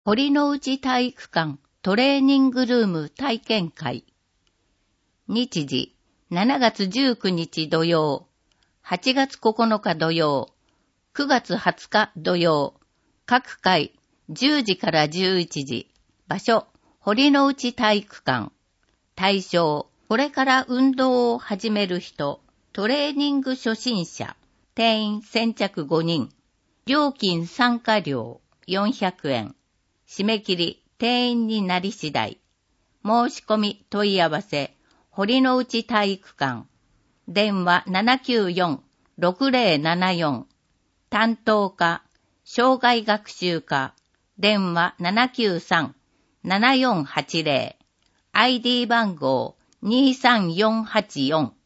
堀之内体育館トレーニングルーム体験会。日時、7月19日土曜、8月9日土曜、9月20日土曜、各回10時から11時、場所、堀之内体育館。対象、これから運動を始める人、トレーニング初心者、定員先着5人、料金参加料400円。締め切り、定員になり次第。申し込み、問い合わせ、堀之内体育館。電話794-6074。担当課、障害学習課。電話793-7480。ID 番号23484。